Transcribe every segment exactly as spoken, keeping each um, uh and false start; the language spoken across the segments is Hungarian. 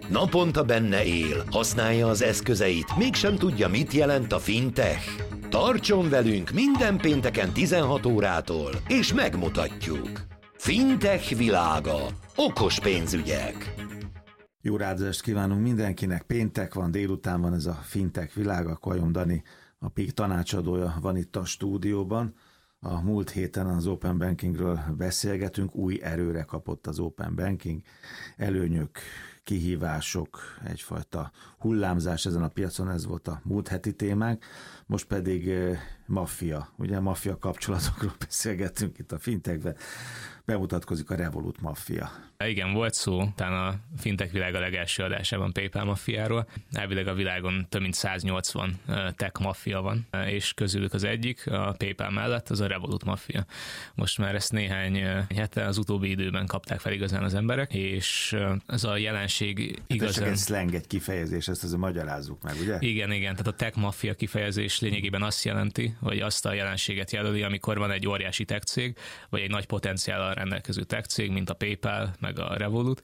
Naponta benne él, használja az eszközeit, mégsem tudja, mit jelent a fintech. Tartson velünk minden pénteken tizenhat órától, és megmutatjuk. Fintech világa. Okos pénzügyek. Jó rádozást kívánunk mindenkinek. Péntek van, délután van ez a Fintech világa. Kajom Dani, a pé i tanácsadója van itt a stúdióban. A múlt héten az Open Bankingről beszélgetünk. Új erőre kapott az Open Banking. Előnyök, kihívások, egyfajta hullámzás ezen a piacon, ez volt a múlt heti témánk. Most pedig maffia, ugye maffia kapcsolatokról beszélgettünk itt a Fintechben. Bemutatkozik a Revolut maffia. Igen, volt szó talán a Fintech világa legelső adásában PayPal maffiáról. Elvileg a világon több mint száznyolcvan tech maffia van, és közülük az egyik, a PayPal mellett, az a Revolut maffia. Most már ezt néhány hete, az utóbbi időben kapták fel igazán az emberek, és ez a jelenség igazán... Ez csak egy slang, egy kifejezés, ezt azért magyarázzuk meg, ugye? Igen, igen, tehát a tech maffia kifejezés lényegében azt jelenti, vagy azt a jelenséget jelöli, amikor van egy óriási tech cég, vagy egy nagy potenciállal rendelkező tech cég, mint a PayPal, meg a Revolut,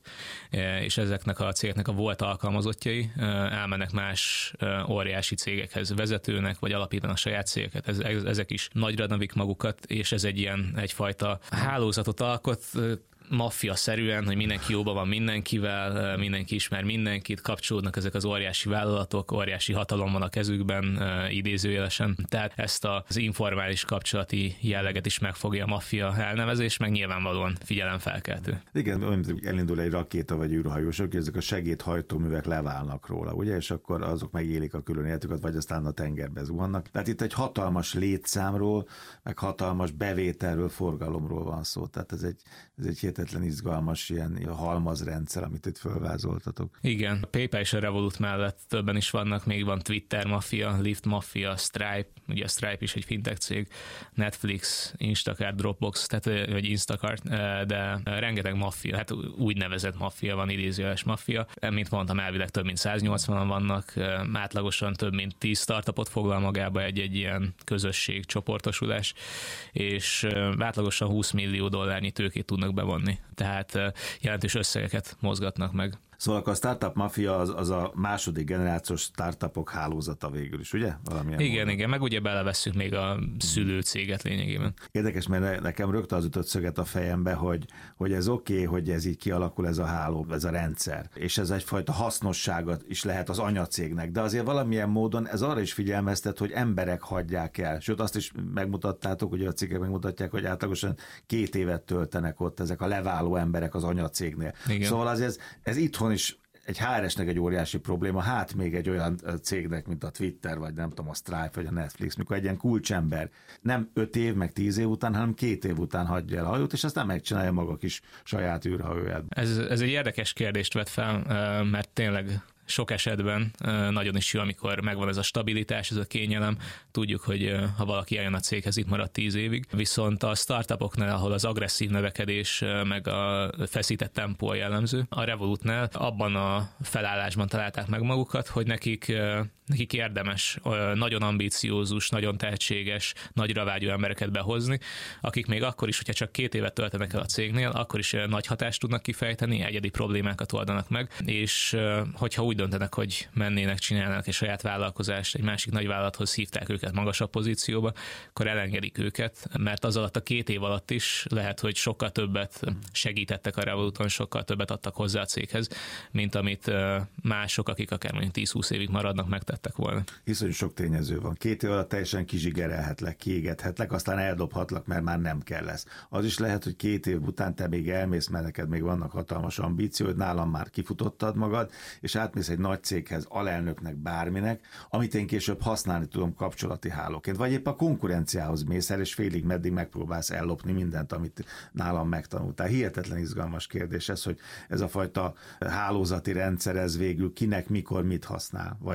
és ezeknek a cégeknek a volt alkalmazottjai elmennek más óriási cégekhez vezetőnek, vagy alapítanak saját cégeket. Ezek is nagyra növik magukat, és ez egy ilyen egyfajta hálózatot alkot, maffia-szerűen, hogy mindenki jóban van mindenkivel, mindenki ismer mindenkit, kapcsolódnak ezek az óriási vállalatok, óriási hatalom van a kezükben, idézőjelesen. Tehát ezt az informális kapcsolati jelleget is megfogja a maffia elnevezés, meg nyilvánvalóan figyelemfelkeltő. Igen, olyan, elindul egy rakéta vagy űrhajósok, hogy ezek a segédhajtóművek leválnak róla, ugye, és akkor azok megélik a külön életüket, vagy aztán a tengerbe zuhannak. Tehát itt egy hatalmas létszámról, meg hatalmas bevételről, forgalomról van szó. Tehát ez egy, ez egy hihetetlen izgalmas ilyen halmazrendszer, amit itt fölvázoltatok. Igen, a PayPal és a Revolut mellett többen is vannak, még van Twitter mafia, Lyft mafia, Stripe, ugye a Stripe is egy fintech cég, Netflix, Instacart, Dropbox, tehát vagy Instacart, de rengeteg maffia, hát úgynevezett maffia van, idézőjeles maffia. Mint mondtam, elvileg több mint száznyolcvanan vannak, átlagosan több mint tíz startupot foglal magába egy-egy ilyen közösség, csoportosulás, és átlagosan húsz millió dollárnyi tőkét tudnak bevonni. Tehát jelentős összegeket mozgatnak meg. Szóval a startup mafia az, az a második generációs startupok hálózata végül is, ugye? Valamilyen igen, módon. igen, meg ugye belevesszük még a szülőcéget lényegében. Érdekes, mert nekem rögtön az ütött szöget a fejembe, hogy, hogy ez oké, okay, hogy ez így kialakul ez a háló, ez a rendszer, és ez egyfajta hasznossága is lehet az anyacégnek, de azért valamilyen módon ez arra is figyelmeztet, hogy emberek hagyják el. Sőt, azt is megmutattátok, hogy a cikkek megmutatják, hogy átlagosan két évet töltenek ott ezek a leváló emberek az anyacégnél. Igen. Szóval azért ez, ez itthon is egy há er esnek egy óriási probléma, hát még egy olyan cégnek, mint a Twitter, vagy nem tudom, a Stripe, vagy a Netflix, mikor egy ilyen kulcsember nem öt év, meg tíz év után, hanem két év után hagyja el a hajót, és aztán megcsinálja maga kis saját űrhajóját. Ez, ez egy érdekes kérdést vet fel, mert tényleg sok esetben nagyon is jó, amikor megvan ez a stabilitás, ez a kényelem. Tudjuk, hogy ha valaki eljön a céghez, itt marad tíz évig. Viszont a startupoknál, ahol az agresszív növekedés, meg a feszített tempó a jellemző, a Revolutnál abban a felállásban találták meg magukat, hogy nekik, nekik érdemes nagyon ambiciózus, nagyon tehetséges, nagyra vágyó embereket behozni, akik még akkor is, hogyha csak két évet töltenek el a cégnél, akkor is nagy hatást tudnak kifejteni, egyedi problémákat oldanak meg, és hogyha úgy döntenek, hogy mennének, csinálnak egy saját vállalkozást, egy másik nagy vállalathoz hívták őket magasabb pozícióba, akkor elengedik őket, mert az alatt a két év alatt is lehet, hogy sokkal többet segítettek a Revoluton, sokkal többet adtak hozzá a céghez, mint amit mások, akik akár mondjuk tíz-húsz évig maradnak, megtettek volna. Hiszen sok tényező van. Két év alatt teljesen kizsigerelhetlek, kiégethetlek, aztán eldobhatlak, mert már nem kell lesz. Az is lehet, hogy két év után te még elmész, mert neked még vannak hatalmas ambícióid, nálam már kifutottad magad, és átmész egy nagy céghez, alelnöknek, bárminek, amit én később használni tudom kapcsolati hálóként, vagy épp a konkurenciához mész el, és félig meddig megpróbálsz ellopni mindent, amit nálam megtanultál. Hihetetlen izgalmas kérdés ez, hogy ez a fajta hálózati rendszer, ez végül kinek, mikor, mit használ, vagy éppen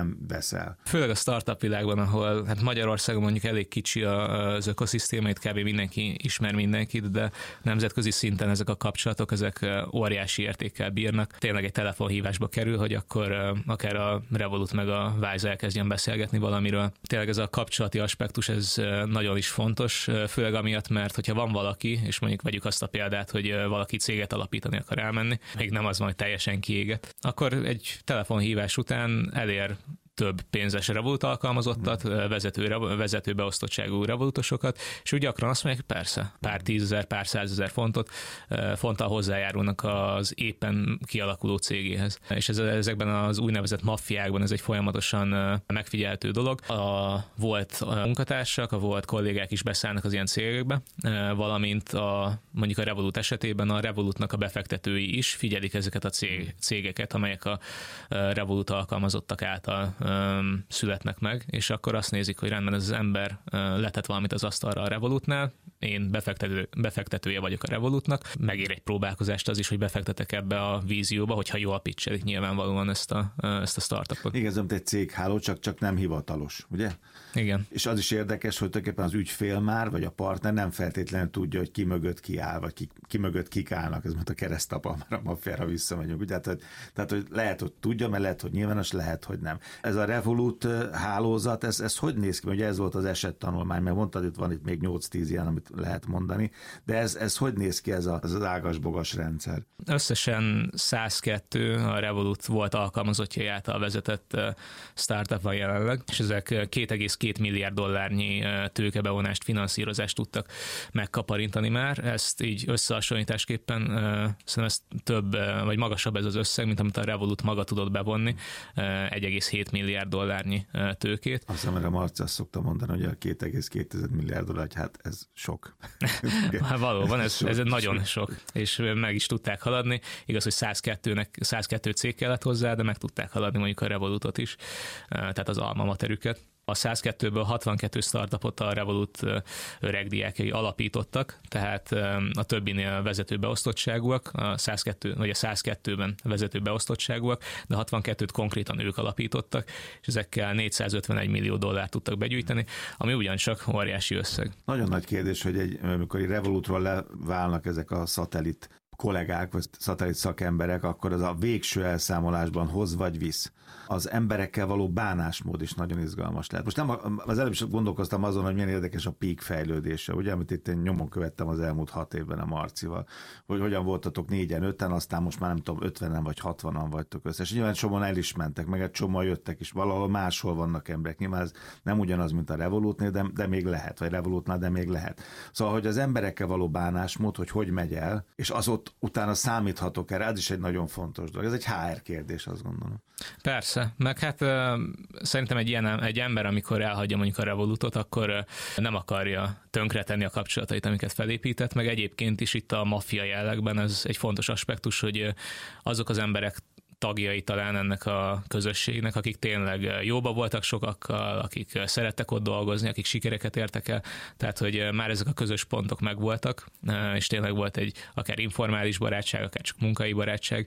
nem veszel. Főleg a startup világban, ahol hát Magyarországon mondjuk elég kicsi az ökoszisztéma, itt kb. Mindenki ismer mindenkit, de nemzetközi szinten ezek a kapcsolatok, ezek óriási értékkel bírnak. Tényleg egy telefonhívásba kerül, hogy akkor akár a Revolut meg a Wise elkezdjen beszélgetni valamiről. Tényleg ez a kapcsolati aspektus, ez nagyon is fontos, főleg amiatt, mert hogyha van valaki, és mondjuk vegyük azt a példát, hogy valaki céget alapítani akar elmenni, még nem az van, hogy teljesen kiégett, akkor egy telefonhívás után elér több pénzes Revolut alkalmazottat, vezető, vezető beosztottságú Revolutosokat, és úgy gyakran azt mondják, persze, pár tízezer, pár százezer fontot, fonttal hozzájárulnak az éppen kialakuló cégéhez. És ez, ezekben az úgynevezett maffiákban ez egy folyamatosan megfigyelhető dolog. A volt munkatársak, a volt kollégák is beszállnak az ilyen cégekbe, valamint a, mondjuk a Revolut esetében a Revolutnak a befektetői is figyelik ezeket a cég, cégeket, amelyek a Revolut alkalmazottak által születnek meg, és akkor azt nézik, hogy rendben ez az ember letett valamit az asztalra a Revolutnál, én befektető, befektetője vagyok a Revolutnak, megér egy próbálkozást az is, hogy befektetek ebbe a vízióba, hogyha jól pitchelik nyilvánvalóan ezt a, ezt a startupot. Igen, ez mint egy cégháló, csak, csak nem hivatalos, ugye? Igen. És az is érdekes, hogy tulajdonképpen az ügyfél már, vagy a partner nem feltétlenül tudja, hogy ki mögött ki áll, vagy ki, ki mögött kik állnak, ez mert a keresztapa, már a maffiára visszamegyünk. Ugye? Tehát, hogy, tehát, hogy lehet, hogy tudja, mert lehet, hogy nyilvános, lehet, hogy nem. Ez a Revolut hálózat, ez, ez hogy néz ki? Ugye ez volt az esettanulmány, mert mondtad, itt van itt még nyolc-tíz ilyen, amit lehet mondani, de ez, ez hogy néz ki ez, a, ez az ágas-bogas rendszer? Összesen száz kettő a Revolut volt alkalmazottjai által vezetett startup van jelenleg, és ezek két egész két milliárd dollárnyi tőkebevonást, finanszírozást tudtak megkaparintani már. Ezt így összehasonlításképpen szerintem ez több, vagy magasabb ez az összeg, mint amit a Revolut maga tudott bevonni, egy egész hét milliárd dollárnyi tőkét. Azt hiszem, hogy a Marci azt szokta mondani, hogy a két egész két milliárd dollár, hát ez sok. Hát valóban, ez, ez nagyon sok, és meg is tudták haladni. Igaz, hogy száz kettőnek, száz kettő cég kellett hozzá, de meg tudták haladni mondjuk a Revolutot is, tehát az alma materüket. A száz kettőből hatvankettő startupot a Revolut öregdiákjai alapítottak, tehát a többinél vezető beosztottságúak, a száz kettő, vagy a száz kettőben vezető beosztottságúak, de hatvankettőt konkrétan ők alapítottak, és ezekkel négyszázötvenegy millió dollárt tudtak begyűjteni, ami ugyancsak óriási összeg. Nagyon nagy kérdés, hogy egy, amikor egy Revolutról leválnak ezek a szatellit kollégák, vagy szatellit szakemberek, akkor az a végső elszámolásban hoz vagy visz. Az emberekkel való bánásmód is nagyon izgalmas lehet. Most nem, az előbb is gondolkoztam azon, hogy milyen érdekes a peak fejlődése, ugye, amit itt én nyomon követtem az elmúlt hat évben a Marcival, hogy hogyan voltatok négyen, öten, aztán most már nem tudom, ötvenen vagy hatvanan vagytok összes. Nyilván csomóan el is mentek, meg egy csomóan jöttek is, valahol máshol vannak emberek. Nyilván ez nem ugyanaz, mint a Revolutnél, de, de még lehet, vagy Revolutnál, de még lehet. Szóval, hogy az emberekkel való bánásmód, hogy hogy megy el, és az ott utána számíthatok erre, ez is egy nagyon fontos dolog. Ez egy há er kérdés, azt gondolom. Persze, meg hát uh, szerintem egy ilyen egy ember, amikor elhagyja mondjuk a Revolutot, akkor uh, nem akarja tönkretenni a kapcsolatait, amiket felépített, meg egyébként is itt a maffia jellegben ez egy fontos aspektus, hogy uh, azok az emberek tagjai talán ennek a közösségnek, akik tényleg jóba voltak sokakkal, akik szerettek ott dolgozni, akik sikereket értek el, tehát hogy már ezek a közös pontok megvoltak, és tényleg volt egy akár informális barátság, akár csak munkai barátság,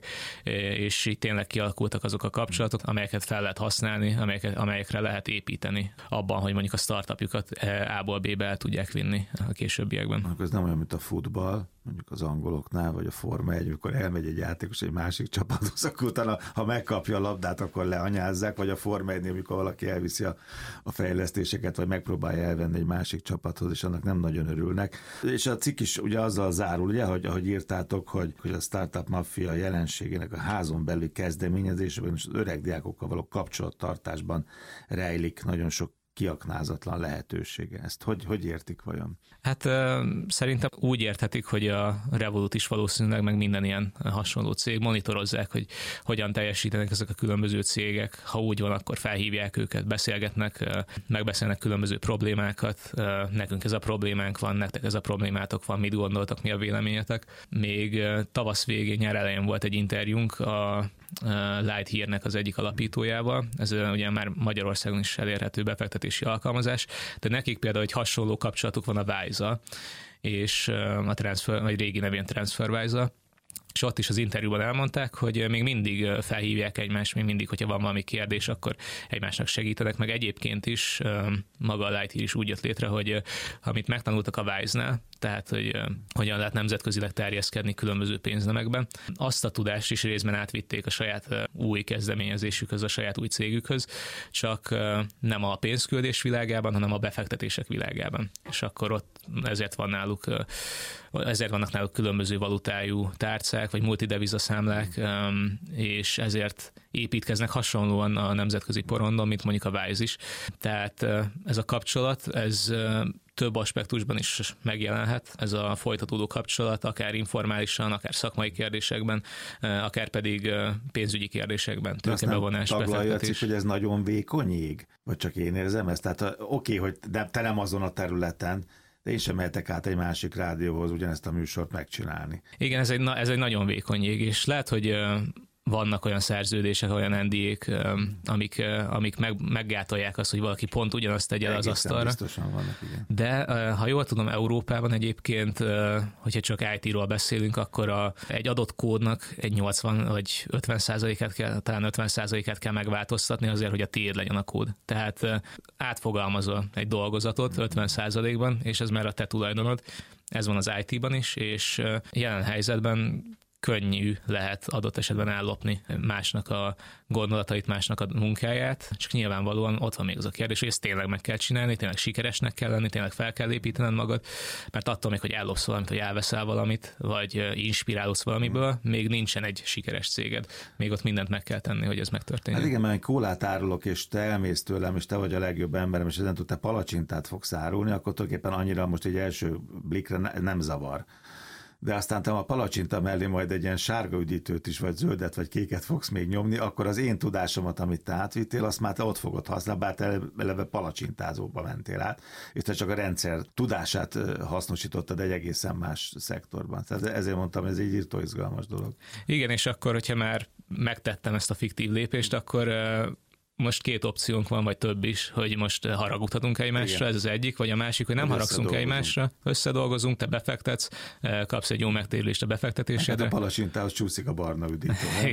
és így tényleg kialakultak azok a kapcsolatok, amelyeket fel lehet használni, amelyeket, amelyekre lehet építeni abban, hogy mondjuk a startupjukat A-ból B-be el tudják vinni a későbbiekben. Ez nem olyan, mint a futball, mondjuk az angoloknál, vagy a Forma egy, amikor elmegy egy játékos egy másik csapathoz, akkor utána, ha megkapja a labdát, akkor leanyázzák, vagy a Forma egynél, amikor valaki elviszi a, a fejlesztéseket, vagy megpróbálja elvenni egy másik csapathoz, és annak nem nagyon örülnek. És a cikk is ugye azzal zárul, ugye, hogy ahogy írtátok, hogy, hogy a startup maffia jelenségének a házon belüli kezdeményezésében és az öreg diákokkal való kapcsolattartásban rejlik nagyon sok kiaknázatlan lehetősége. Ezt hogy, hogy értik vajon? Hát uh, szerintem úgy érthetik, hogy a Revolut is valószínűleg, meg minden ilyen hasonló cég monitorozzák, hogy hogyan teljesítenek ezek a különböző cégek. Ha úgy van, akkor felhívják őket, beszélgetnek, uh, megbeszélnek különböző problémákat. Uh, nekünk ez a problémánk van, nektek ez a problémátok van, mit gondoltak, mi a véleményetek. Még uh, tavasz végén, nyár elején volt egy interjúnk a Light Hírnek az egyik alapítójával. Ez ugye már Magyarországon is elérhető befektetési alkalmazás, de nekik például egy hasonló kapcsolatuk van a Wise-zal, és a Transfer, vagy régi nevén TransferWise-zal, és ott is az interjúban elmondták, hogy még mindig felhívják egymást, még mindig, hogyha van valami kérdés, akkor egymásnak segítenek, meg egyébként is maga a Lightyear is úgy jött létre, hogy amit megtanultak a Wise-nál, tehát hogy hogyan lehet nemzetközileg terjeszkedni különböző pénznemekben, azt a tudást is részben átvitték a saját új kezdeményezésükhöz, a saját új cégükhöz, csak nem a pénzküldés világában, hanem a befektetések világában. És akkor ott ezért van náluk, ezért vannak náluk különböző valutájú tárcák, vagy multidevizaszámlák, és ezért építkeznek hasonlóan a nemzetközi porondon, mint mondjuk a Wise is. Tehát ez a kapcsolat, ez több aspektusban is megjelenhet, ez a folytatódó kapcsolat, akár informálisan, akár szakmai kérdésekben, akár pedig pénzügyi kérdésekben, tőkebevonás, befektetés. Hogy ez nagyon vékony jég? Vagy csak én érzem ezt? Tehát oké, okay, hogy te nem azon a területen, de én sem mehetek át egy másik rádióhoz ugyanezt a műsort megcsinálni. Igen, ez egy, ez egy nagyon vékony jég, és lehet, hogy vannak olyan szerződések, olyan en dé ék, amik, amik meg, meggátolják azt, hogy valaki pont ugyanazt tegye az asztalra. Biztosan vannak, igen. De ha jól tudom, Európában egyébként, hogyha csak í té-ról beszélünk, akkor a, egy adott kódnak egy nyolcvan vagy ötven százalékát kell, talán ötven százalékát kell megváltoztatni azért, hogy a tiéd legyen a kód. Tehát átfogalmazol egy dolgozatot ötven százalékban, és ez már a te tulajdonod. Ez van az í té-ban is, és jelen helyzetben könnyű lehet adott esetben ellopni másnak a gondolatait, másnak a munkáját, csak nyilvánvalóan ott van még az a kérdés, hogy ezt tényleg meg kell csinálni, tényleg sikeresnek kell lenni, tényleg fel kell építened magad, mert attól még, hogy ellopsz valamit, vagy elveszel valamit, vagy inspirálódsz valamiből, még nincsen egy sikeres céged. Még ott mindent meg kell tenni, hogy ez megtörténjen. Hát igen, mert kólát árulok, és te elmész tőlem, és te vagy a legjobb emberem, és ezen te palacsintát fogsz árulni, akkor tulajdonképpen annyira most egy első blikre nem zavar. De aztán te a palacsinta mellé majd egy ilyen sárga üdítőt is, vagy zöldet, vagy kéket fogsz még nyomni, akkor az én tudásomat, amit te átvittél, azt már te ott fogod használni, bár te eleve palacsintázóba mentél át, és te csak a rendszer tudását hasznosítottad egy egészen más szektorban. Tehát ezért mondtam, ez egy írtó izgalmas dolog. Igen, és akkor, hogyha már megtettem ezt a fiktív lépést, akkor most két opciónk van, vagy több is, hogy most haragudhatunk egymásra, igen. Ez az egyik, vagy a másik, hogy nem haragszunk egymásra, összedolgozunk, te befektetsz, kapsz egy jó megtérülést a befektetésedre. Hát a palacsintához csúszik a barna üdítő.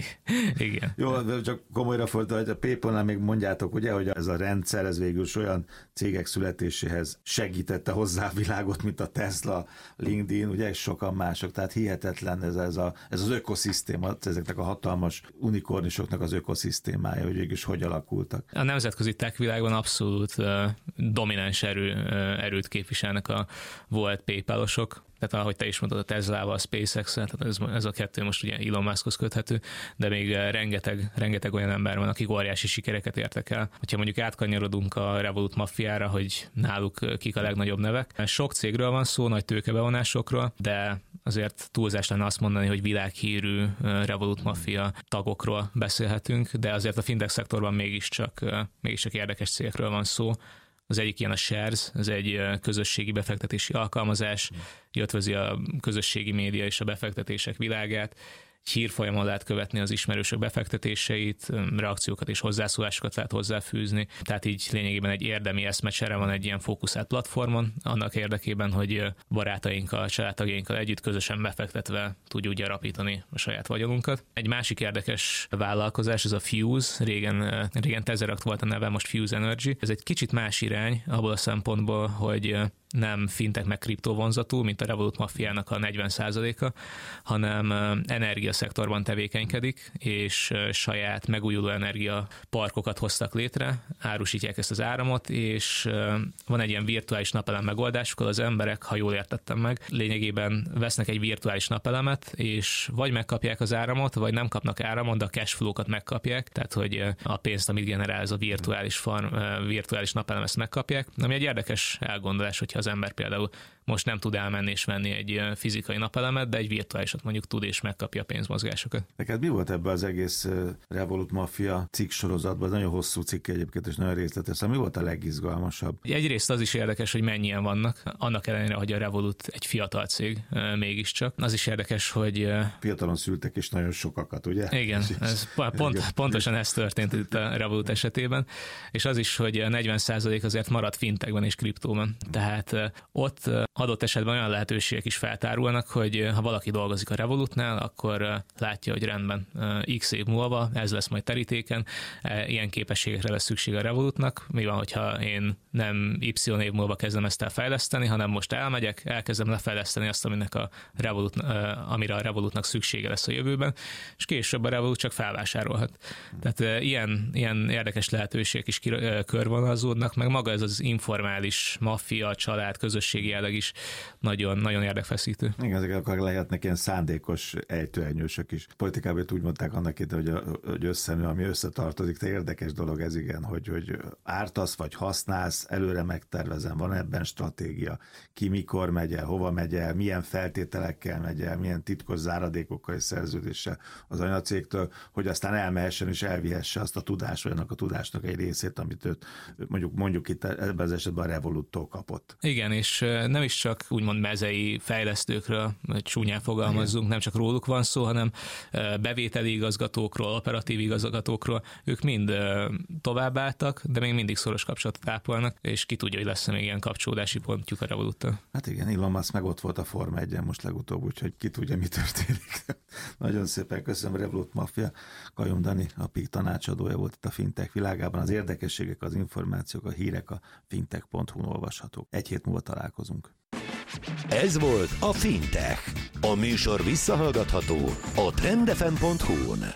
Igen. Jó, csak komolyra fordítva, hogy a PayPal-nál még mondjátok, ugye, hogy ez a rendszer, ez végül olyan cégek születéséhez segítette hozzá a világot, mint a Tesla, LinkedIn, ugye, és sokan mások. Tehát hihetetlen ez, ez, a, ez az ökoszisztéma, ezeknek a hatalmas unikornisoknak az ökoszisztémája, hogy végül hogy alakul. A nemzetközi tech világban abszolút uh, domináns erő, uh, erőt képviselnek a volt PayPal-osok. Tehát ahogy te is mondtad, a Teslával, a SpaceX-el, tehát ez, ez a kettő most ugye Elon Muskhoz köthető, de még rengeteg, rengeteg olyan ember van, akik óriási sikereket értek el. Hogyha mondjuk átkanyarodunk a Revolut maffiára, hogy náluk kik a legnagyobb nevek. Sok cégről van szó, nagy tőkebevonásokról, de azért túlzás lenne azt mondani, hogy világhírű Revolut maffia tagokról beszélhetünk, de azért a fintech szektorban mégiscsak, mégiscsak érdekes cégekről van szó. Az egyik ilyen a Shares, ez egy közösségi befektetési alkalmazás, ötvözi a közösségi média és a befektetések világát. Egy hírfolyamon lehet követni az ismerősök befektetéseit, reakciókat és hozzászólásokat lehet hozzáfűzni. Tehát így lényegében egy érdemi eszmecsere van egy ilyen fókuszált platformon, annak érdekében, hogy barátainkkal, családtagjainkkal együtt közösen befektetve tudjuk gyarapítani a saját vagyonunkat. Egy másik érdekes vállalkozás, ez a Fuse, régen, régen Tezeract volt a neve, most Fuse Energy. Ez egy kicsit más irány abból a szempontból, hogy nem fintech meg kriptovonzatú, mint a Revolut maffiának a negyven százaléka, hanem energiaszektorban tevékenykedik, és saját megújuló energiaparkokat hoztak létre, árusítják ezt az áramot, és van egy ilyen virtuális napelem megoldásuk, az emberek, ha jól értettem meg, lényegében vesznek egy virtuális napelemet, és vagy megkapják az áramot, vagy nem kapnak áramot, de a cashflow-kat megkapják, tehát hogy a pénzt, amit generál ez a virtuális, farm, virtuális napelem, ezt megkapják. Ami egy érdekes elgondolás, hogyha az ember például most nem tud elmenni és venni egy fizikai napelemet, de egy virtuálisat mondjuk tud és megkapja a pénzmozgásokat. Neked mi volt ebben az egész Revolut Mafia cikk sorozatban? Nagyon hosszú cikk egyébként, és nagyon részletes. Mi volt a legizgalmasabb? Egyrészt az is érdekes, hogy mennyien vannak, annak ellenére, hogy a Revolut egy fiatal cég mégiscsak. Az is érdekes, hogy... Fiatalon szültek, és nagyon sokakat, ugye? Igen, ez pont, pontosan ez történt itt a Revolut esetében, és az is, hogy negyven százalék azért maradt fintechben és kriptóban. Tehát ott adott esetben olyan lehetőségek is feltárulnak, hogy ha valaki dolgozik a Revolutnál, akkor látja, hogy rendben x év múlva ez lesz majd terítéken, ilyen képességekre lesz szükség a Revolutnak. Mi van, hogyha én nem y év múlva kezdem ezt el fejleszteni, hanem most elmegyek, elkezdem lefejleszteni azt, aminek a Revolut, amire a Revolutnak szüksége lesz a jövőben, és később a Revolut csak felvásárolhat. Tehát ilyen, ilyen érdekes lehetőségek is körvonalazódnak, meg maga ez az informális maffia, család, közösségi jelleg is nagyon, nagyon érdekfeszítő. Igen, ezek akkor lehetnek ilyen szándékos ejtőernyősök is. Politikában úgy mondták annak itt, hogy, a, hogy összenő, ami összetartozik, de érdekes dolog ez, igen, hogy, hogy ártasz vagy használsz, előre megtervezem, van ebben stratégia, ki mikor megy el, hova megy el, milyen feltételekkel megy el, milyen titkos záradékokkal és szerződéssel az anyacégtől, hogy aztán elmehessen és elvihesse azt a tudást, vagy annak a tudásnak egy részét, amit őt mondjuk, mondjuk itt ebben az esetben a Revoluttól kapott. Igen, és nem is csak úgymond mezei fejlesztőkről, hogy csúnyán fogalmazzunk, igen. Nem csak róluk van szó, hanem bevételi igazgatókról, operatív igazgatókról, ők mind továbbálltak, de még mindig szoros kapcsolatot ápolnak, és ki tudja, hogy lesz még ilyen kapcsolódási pontjuk a Revoluttal. Hát igen, Elon Musk meg ott volt a Forma egyen most legutóbb, úgyhogy ki tudja, mi történik. Nagyon szépen köszönöm, Revolut Mafia. Kajom Dani, a pé i tanácsadója volt itt a fintech világában. Az érdekességek, az információk, a hírek a fintech pont hu-n olvashatók. Egy hét múlva találkozunk. Ez volt a Fintech. A műsor visszahallgatható a trend f m pont hu-n.